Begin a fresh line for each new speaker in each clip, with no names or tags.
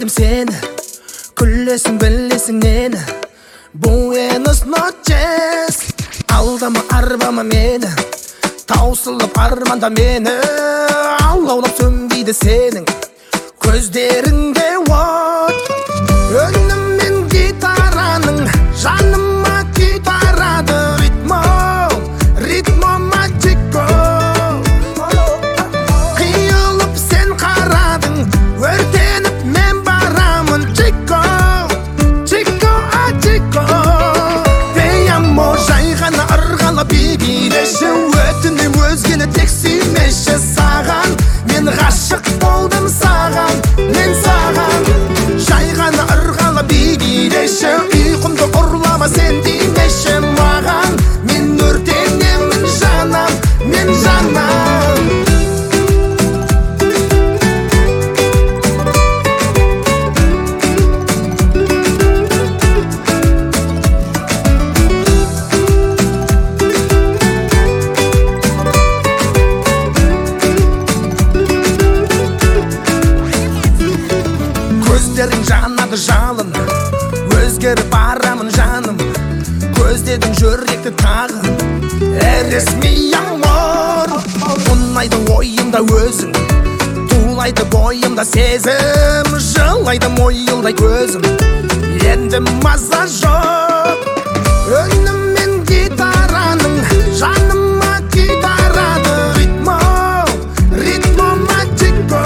көрдім сені, күлесің білесің нені. Буэнос ночес, алдама арбама мені, таусылып арманда мені. Алаулап сөнбейді сенің көздеріңде от. Өнім мен гитараның жаныма күй тарады. Ритмо, ритмо мачико, қиылып сен қарадың, өртеніп мен барамын. Чико, чико, а чико, дейамо, жай ғана ырғалап билеші. Өтінем өзгені тек сүймеші. Саған мен ғашық болдым, саған мен саған. Жай ғана ырғалап билеші. Ұйқымды ұрлама сен демеші маған. Мен өртенемін жанам, мен жанам. Көздерің жанады жалын, өзгеріп барамын жаным. Көздедің жүректі тағы, әресми амор. Ұнайды ойымда өзің, тулайды бойымда сезім. Жылайды мойылдай көзім, енді маза жоқ. Өнім мен гитараның жаныма күй тарады. Ритмо, ритмо мачико,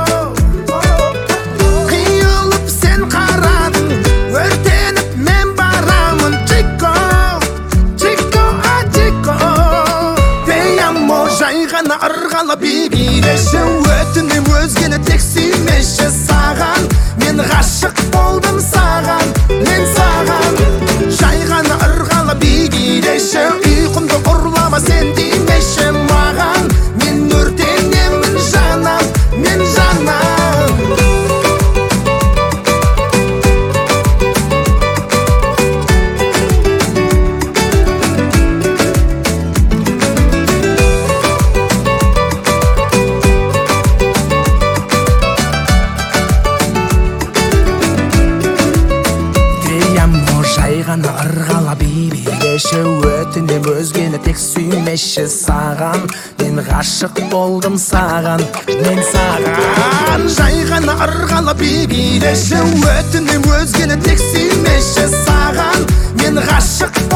қиылып сен қарадың, өртеніп мен барамын. Чико, чико, а чико, дейамо, жай ғана ырғалап билеші. Өтінем өзгені тек сүймеші. Саған мен ғашық болдым, саған мен саған. Жай ғана ырғалап билеші. Ұйқымды ұрлама сен демеші маған. Мен өртенемін жанам, мен жанам. Жай ғана ырғалап билеші. Өтінем өзгені тек сүймеші. Саған мен ғашық болдым, саған мен саған. Жай ғана ырғалап билеші. Өтінем өзгені тек сүймеші. Саған мен ғашық